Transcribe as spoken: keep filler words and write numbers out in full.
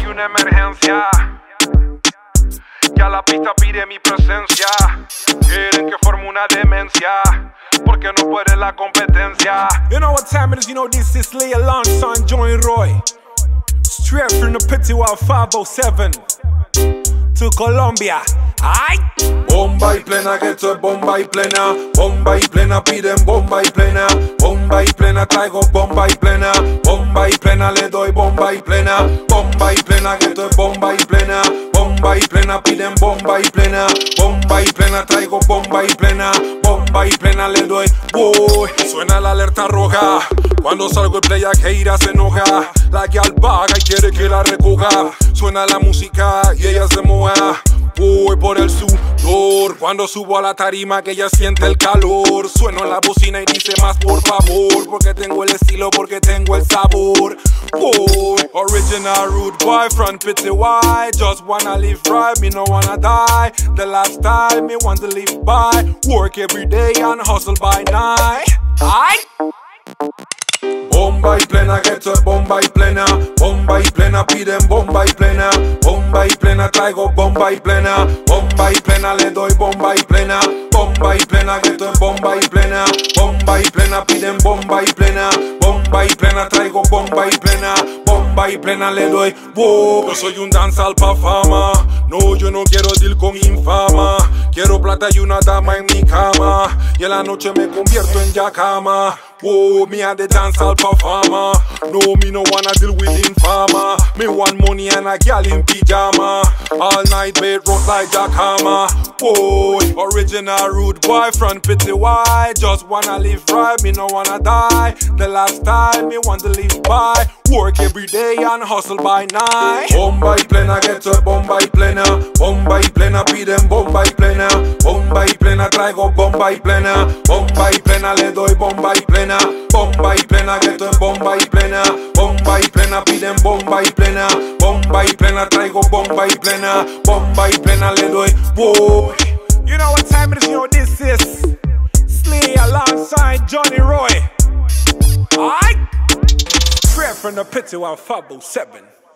una emergencia. Ya la pista pide mi presencia. Quieren que forme una demencia, porque no puede la competencia. You know what time it is, you know this is Lee alongside Johnny Roy. Straight from the Pity Wild five oh seven to Colombia. Ay. Bomba y plena, que esto es bomba y plena. Bomba y plena, piden bomba y plena. Bomba y plena, traigo bomba y plena. Bomba y plena, le doy bomba y plena. Bomba y plena, que esto es bomba y plena. Bomba y plena, piden bomba y plena. Bomba y plena, traigo bomba y plena. Bomba y plena, le doy. Uy, suena la alerta roja. Cuando salgo el playa que ira se enoja. La gal vaga y quiere que la recoja. Suena la música y ella se moja. Voy por el sudor, cuando subo a la tarima que ella siente el calor. Sueno en la bocina y dice más por favor, porque tengo el estilo, porque tengo el sabor. Boy, original rude boy, front pity wide. Just wanna live right, me no wanna die. The lifestyle me want to live by. Work every day and hustle by night. Ay. Bomba y plena, que esto es bomba y plena. Bomba y plena, piden bomba y plena. Bomba y plena, traigo bomba y plena. Bomba y plena, le doy bomba y plena. Bomba y plena, que esto es bomba y plena. Bomba y plena, piden bomba y plena. Bomba y plena, traigo bomba y plena. Bomba y plena, le doy. Wow. Yo soy un danzal pa' fama. No, yo no quiero deal con infama. Quiero plata y una dama en mi cama. Y en la noche me convierto en yacama. Whoa, me a the dancehall performer. No, me no wanna deal with infama. Me want money and a gal in pyjama. All night bed rock like Jacama. Whoa, original rude boy, front pity wide. Just wanna live right, me no wanna die. The lifestyle me want to live by. Work every day and hustle by night. Bomba y plena, que esto es bomba y plena. Bomba y plena, piden bomba y plena. Bomba y plena, traigo bomba y plena. Bomba y plena, le doy bomba y plena. Bomba y plena, que esto es bomba y plena. Bomba y plena, piden bomba y plena. Bomba y plena, traigo bomba y plena. Bomba y plena, le doy. Boy. You know what time it is, you know this is Slee alongside Johnny Roy. Alright. Straight from the Pity Wild five oh seven.